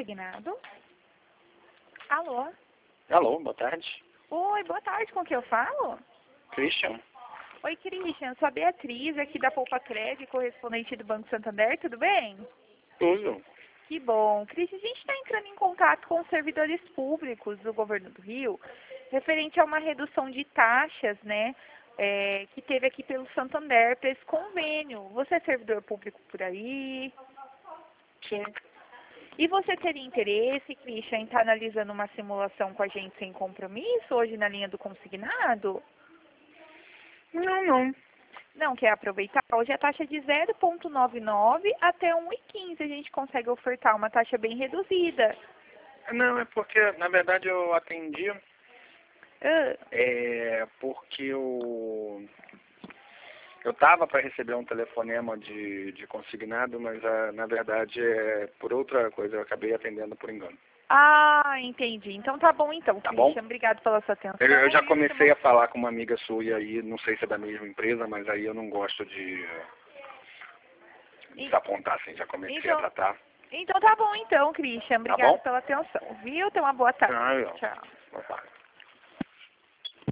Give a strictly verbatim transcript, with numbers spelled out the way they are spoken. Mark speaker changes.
Speaker 1: consignado. Alô?
Speaker 2: Alô, boa tarde.
Speaker 1: Oi, boa tarde, com quem eu falo?
Speaker 2: Christian.
Speaker 1: Oi, Christian, sou a Beatriz, aqui da Poupa Crédito, correspondente do Banco Santander, tudo bem?
Speaker 2: Tudo.
Speaker 1: Que bom. Christian, a gente está entrando em contato com os servidores públicos do Governo do Rio, referente a uma redução de taxas, né, é, que teve aqui pelo Santander para esse convênio. Você é servidor público por aí?
Speaker 2: Sim.
Speaker 1: E você teria interesse, Christian, em estar analisando uma simulação com a gente sem compromisso, hoje na linha do consignado?
Speaker 2: Não, não.
Speaker 1: Não quer aproveitar? Hoje a taxa é de zero vírgula noventa e nove até um vírgula quinze. A gente consegue ofertar uma taxa bem reduzida.
Speaker 2: Não, é porque, na verdade, eu atendi,
Speaker 1: Ah,
Speaker 2: é porque eu eu estava para receber um telefonema de, de consignado, mas ah, na verdade é por outra coisa, eu acabei atendendo por engano.
Speaker 1: ah, entendi. Então tá bom então,
Speaker 2: Tá
Speaker 1: Christian.
Speaker 2: bom?
Speaker 1: Obrigado pela sua atenção.
Speaker 2: Eu, eu já
Speaker 1: E
Speaker 2: comecei
Speaker 1: você-
Speaker 2: a falar com uma amiga sua e aí, não sei se é da mesma empresa, mas aí eu não gosto de
Speaker 1: E-
Speaker 2: desapontar, assim, já comecei a
Speaker 1: Então,
Speaker 2: tratar.
Speaker 1: então tá bom então, Christian.
Speaker 2: Tá
Speaker 1: Obrigado
Speaker 2: bom?
Speaker 1: pela atenção. Viu? Tenha uma boa tarde.
Speaker 2: Ah, eu.
Speaker 1: Tchau.
Speaker 2: Boa tarde.